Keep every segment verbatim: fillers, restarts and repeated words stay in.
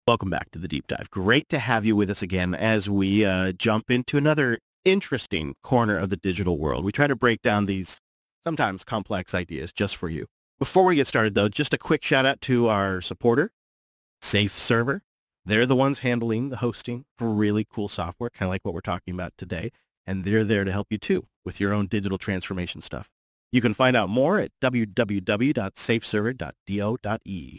Welcome back to the Deep Dive. Great to have you with us again as we uh, jump into another interesting corner of the digital world. We try to break down these sometimes complex ideas just for you. Before we get started, though, just a quick shout out to our supporter, Safe Server. They're the ones handling the hosting for really cool software, kind of like what we're talking about today. And they're there to help you, too, with your own digital transformation stuff. You can find out more at w w w dot safe server dot do dot e.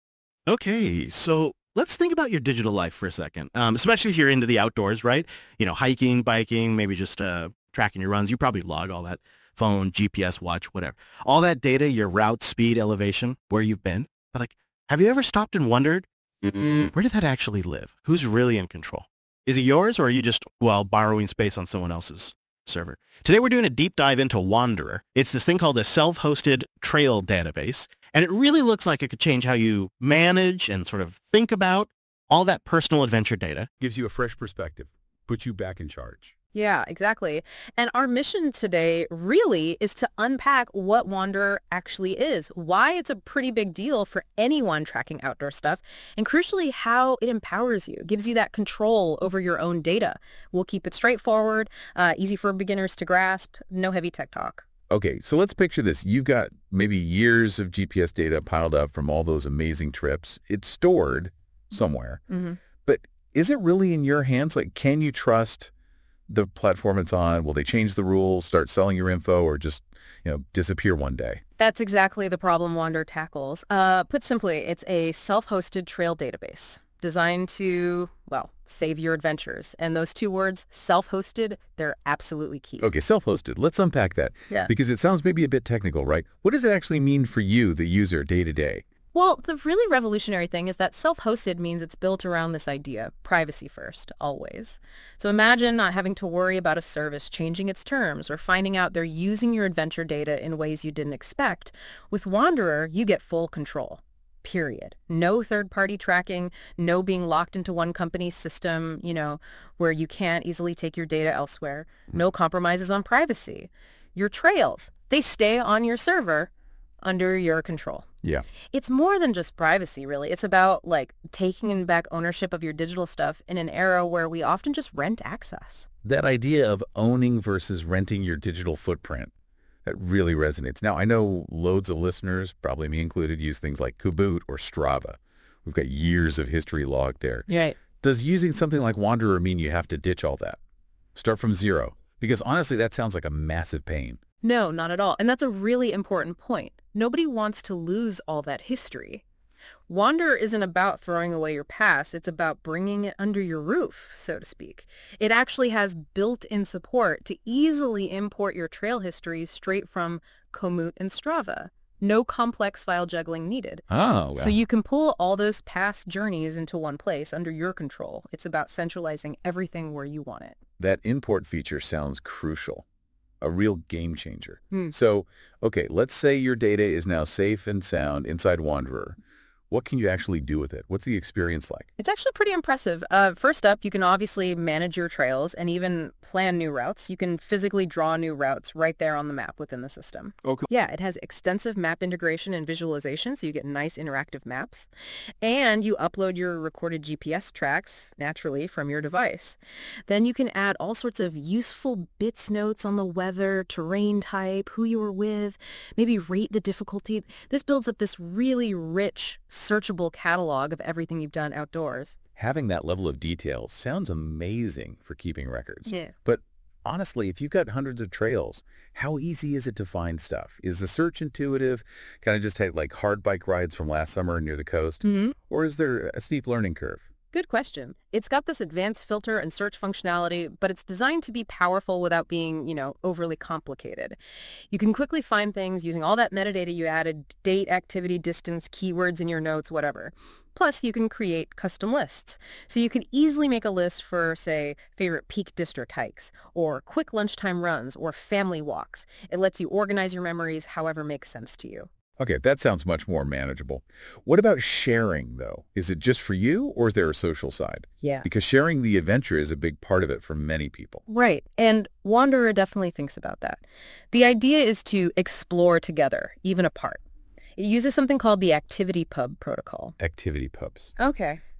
Okay, so let's think about your digital life for a second, um, especially if you're into the outdoors, right? You know, hiking, biking, maybe just uh, tracking your runs. You probably log all that phone, G P S, watch, whatever. All that data, your route, speed, elevation, where you've been. But like, have you ever stopped and wondered, mm, where did that actually live? Who's really in control? Is it yours, or are you just, well, borrowing space on someone else's server? Today, we're doing a deep dive into Wanderer. It's this thing called a self-hosted trail database. And it really looks like it could change how you manage and sort of think about all that personal adventure data. Gives you a fresh perspective, puts you back in charge. Yeah, exactly. And our mission today really is to unpack what Wanderer actually is, why it's a pretty big deal for anyone tracking outdoor stuff, and crucially, how it empowers you, gives you that control over your own data. We'll keep it straightforward, uh, easy for beginners to grasp, no heavy tech talk. Okay, so let's picture this. You've got maybe years of G P S data piled up from all those amazing trips. It's stored somewhere. Mm-hmm. But is it really in your hands? Like, can you trust the platform it's on? Will they change the rules, start selling your info, or just, you know, disappear one day? That's exactly the problem Wanderer tackles. Uh, put simply, it's a self-hosted trail database designed to, well, save your adventures. And those two words, self-hosted, they're absolutely key. Okay, self-hosted. Let's unpack that. Yeah. Because it sounds maybe a bit technical, right? What does it actually mean for you, the user, day to day? Well, the really revolutionary thing is that self-hosted means it's built around this idea, privacy first, always. So imagine not having to worry about a service changing its terms or finding out they're using your adventure data in ways you didn't expect. With Wanderer, you get full control. Period. No third-party tracking, no being locked into one company's system, you know, where you can't easily take your data elsewhere. No compromises on privacy. Your trails, they stay on your server under your control. Yeah. It's more than just privacy, really. It's about, like, taking back ownership of your digital stuff in an era where we often just rent access. That idea of owning versus renting your digital footprint, that really resonates. Now, I know loads of listeners, probably me included, use things like Caboot or Strava. We've got years of history logged there. Right. Does using something like Wanderer mean you have to ditch all that? Start from zero? Because honestly, that sounds like a massive pain. No, not at all. And that's a really important point. Nobody wants to lose all that history. Wanderer isn't about throwing away your past. It's about bringing it under your roof, so to speak. It actually has built-in support to easily import your trail history straight from Komoot and Strava. No complex file juggling needed. Oh, wow. So you can pull all those past journeys into one place under your control. It's about centralizing everything where you want it. That import feature sounds crucial. A real game changer. Hmm. So, okay, let's say your data is now safe and sound inside Wanderer. What can you actually do with it? What's the experience like? It's actually pretty impressive. Uh, first up, you can obviously manage your trails and even plan new routes. You can physically draw new routes right there on the map within the system. Okay. Yeah, it has extensive map integration and visualization, so you get nice interactive maps. And you upload your recorded G P S tracks, naturally, from your device. Then you can add all sorts of useful bits notes on the weather, terrain type, who you were with, maybe rate the difficulty. This builds up this really rich, searchable catalog of everything you've done outdoors. Having that level of detail sounds amazing for keeping records. Yeah. But honestly, if you've got hundreds of trails, how easy is it to find stuff? Is the search intuitive? Kind of just take like hard bike rides from last summer near the coast? Mm-hmm. Or is there a steep learning curve? Good question. It's got this advanced filter and search functionality, but it's designed to be powerful without being, you know, overly complicated. You can quickly find things using all that metadata you added, date, activity, distance, keywords in your notes, whatever. Plus, you can create custom lists. So you can easily make a list for, say, favorite Peak District hikes, or quick lunchtime runs, or family walks. It lets you organize your memories however makes sense to you. Okay, that sounds much more manageable. What about sharing, though? Is it just for you, or is there a social side? Yeah. Because sharing the adventure is a big part of it for many people. Right. And Wanderer definitely thinks about that. The idea is to explore together, even apart. It uses something called the ActivityPub protocol. Activity pubs. Okay.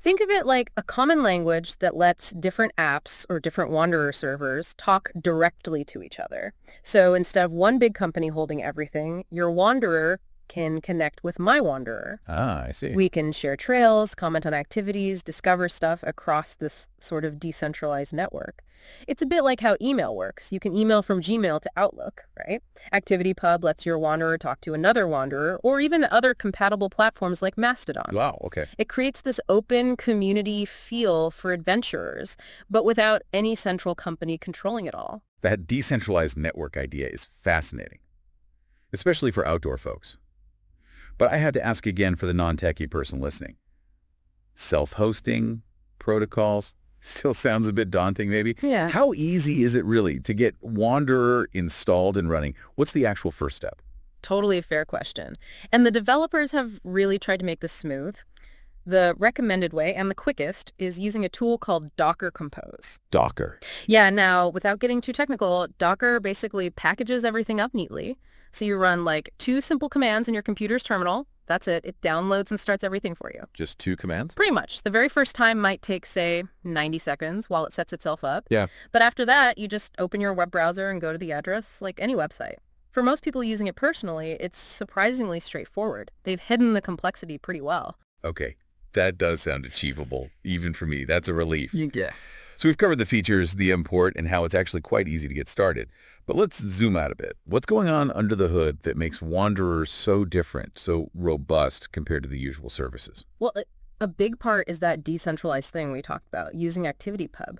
Think of it like a common language that lets different apps or different Wanderer servers talk directly to each other. So instead of one big company holding everything, your Wanderer can connect with my Wanderer. Ah, I see. We can share trails, comment on activities, discover stuff across this sort of decentralized network. It's a bit like how email works. You can email from Gmail to Outlook, right? ActivityPub lets your Wanderer talk to another Wanderer, or even other compatible platforms like Mastodon. Wow, okay. It creates this open community feel for adventurers, but without any central company controlling it all. That decentralized network idea is fascinating, especially for outdoor folks. But I had to ask again for the non-techie person listening. Self-hosting, protocols, still sounds a bit daunting maybe. Yeah. How easy is it really to get Wanderer installed and running? What's the actual first step? Totally a fair question. And the developers have really tried to make this smooth. The recommended way, and the quickest, is using a tool called Docker Compose. Docker. Yeah, now, without getting too technical, Docker basically packages everything up neatly. So you run like two simple commands in your computer's terminal. That's it. It downloads and starts everything for you. Just two commands? Pretty much. The very first time might take, say, ninety seconds while it sets itself up. Yeah. But after that, you just open your web browser and go to the address like any website. For most people using it personally, it's surprisingly straightforward. They've hidden the complexity pretty well. Okay, that does sound achievable, even for me. That's a relief. Yeah. So we've covered the features, the import, and how it's actually quite easy to get started. But let's zoom out a bit. What's going on under the hood that makes Wanderer so different, so robust compared to the usual services? Well, a big part is that decentralized thing we talked about, using ActivityPub.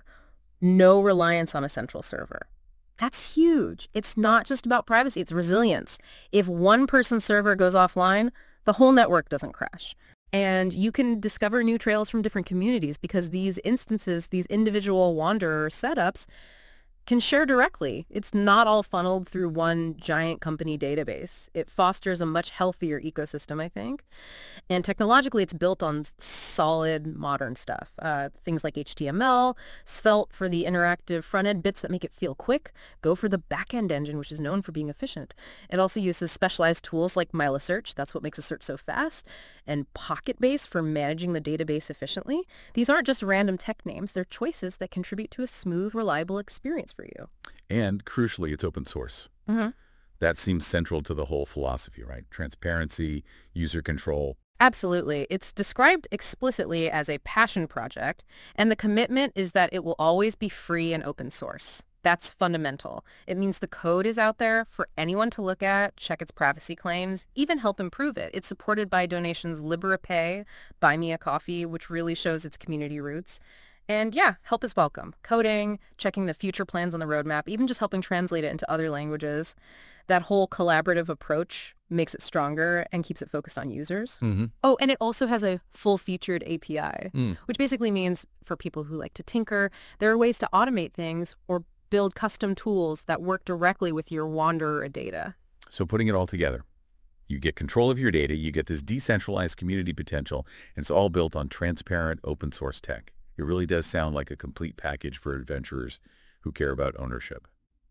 No reliance on a central server. That's huge. It's not just about privacy, it's resilience. If one person's server goes offline, the whole network doesn't crash. And you can discover new trails from different communities because these instances, these individual Wanderer setups, can share directly. It's not all funneled through one giant company database. It fosters a much healthier ecosystem, I think. And technologically, it's built on solid modern stuff. Uh, things like H T M L, Svelte for the interactive front-end bits that make it feel quick, Go for the back-end engine, which is known for being efficient. It also uses specialized tools like Milasearch, that's what makes a search so fast, and Pocketbase for managing the database efficiently. These aren't just random tech names, they're choices that contribute to a smooth, reliable experience for you. And crucially, it's open source. Mm-hmm. That seems central to the whole philosophy, right? Transparency, user control. Absolutely. It's described explicitly as a passion project, and the commitment is that it will always be free and open source. That's fundamental. It means the code is out there for anyone to look at, check its privacy claims, even help improve it. It's supported by donations Liberapay, Buy Me a Coffee, which really shows its community roots. And yeah, help is welcome. Coding, checking the future plans on the roadmap, even just helping translate it into other languages. That whole collaborative approach makes it stronger and keeps it focused on users. Mm-hmm. Oh, and it also has a full-featured A P I, Mm. which basically means for people who like to tinker, there are ways to automate things or build custom tools that work directly with your Wanderer data. So putting it all together, you get control of your data, you get this decentralized community potential, and it's all built on transparent open source tech. It really does sound like a complete package for adventurers who care about ownership.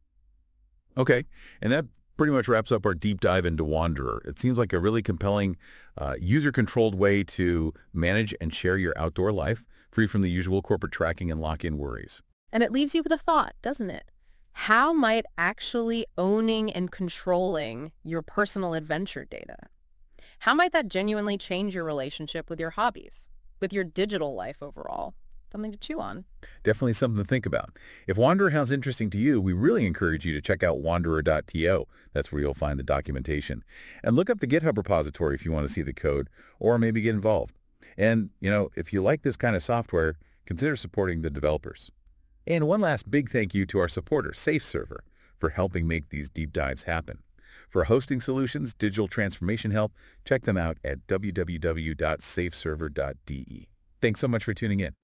Okay, and that pretty much wraps up our deep dive into Wanderer. It seems like a really compelling, uh, user-controlled way to manage and share your outdoor life, free from the usual corporate tracking and lock-in worries. And it leaves you with a thought, doesn't it? How might actually owning and controlling your personal adventure data, how might that genuinely change your relationship with your hobbies, with your digital life overall? Something to chew on. Definitely something to think about. If Wanderer sounds interesting to you, we really encourage you to check out wanderer dot to. That's where you'll find the documentation. And look up the GitHub repository if you want to see the code or maybe get involved. And, you know, if you like this kind of software, consider supporting the developers. And one last big thank you to our supporter, SafeServer, for helping make these deep dives happen. For hosting solutions, digital transformation help, check them out at w w w dot safe server dot d e. Thanks so much for tuning in.